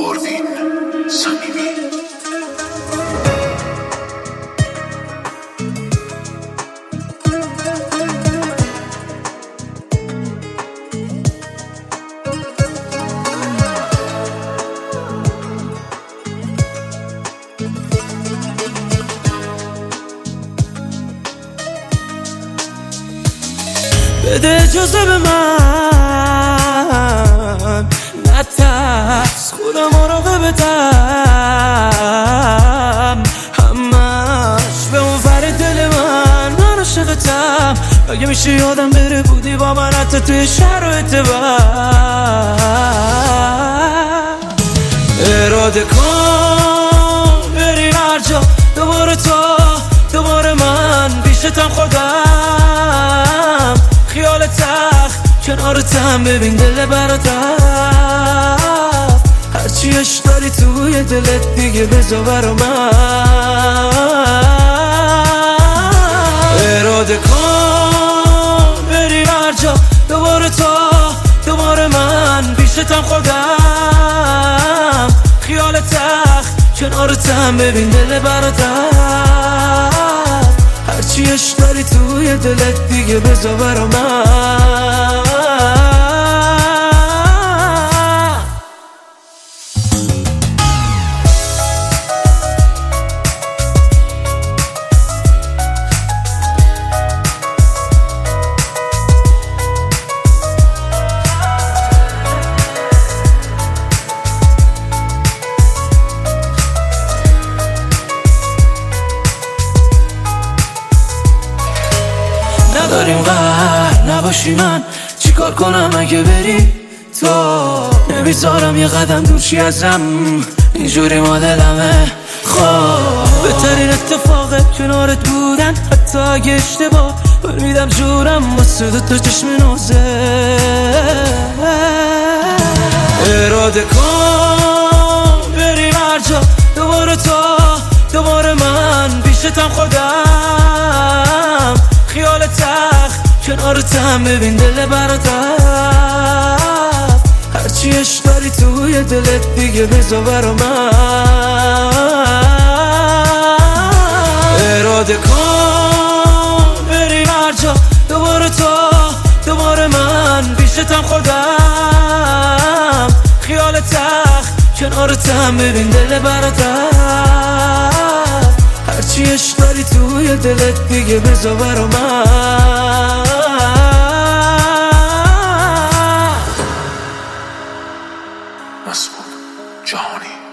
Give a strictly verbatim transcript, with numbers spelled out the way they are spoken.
پروین صمیمی. بده اجازه به من، نترس خودم مراقبتم، همش به اون ور دل من، من عاشقتم. اگه میشه یادم بره بودی با من حتی توی شرایط بد. اراده کن بریم هر جا، دوباره تو دوباره من، پیشتم خودم، خیال تخت کنارتم، ببین دل برات هرچی عشق داری توی دلت دیگه بذار برا من. اراده کن بریم هر جا، دوباره تو دوباره من، پیشتم خودم، خیال تخت کنارتم، ببین دل برات هرچی عشق داری توی دلت دیگه بذار برا من. نداریم قهر نباشی، من چیکار کنم اگه بری تو؟ نمیذارم یه قدم دورشی ازم، اینجوری ما دلمه. خب بهترین اتفاقه کنارت بودن، حتی اگه اشتباه برمیدم جورم واسه دوتا چشم نوزه. اراده کن بریم هر جا، دوباره تو دوباره من، پیشتم خودم، خیال تخت کنارتم، ببین دل برات هرچی عشق داری توی دلت دیگه بذار برا من. اراده کن بریم هر جا، دوباره تو دوباره من، پیشتم خودم، خیال تخت کنارتم، ببین دل برات هرچی عشق داری توی دلت دیگه بذار برا من. مسعود جهانی.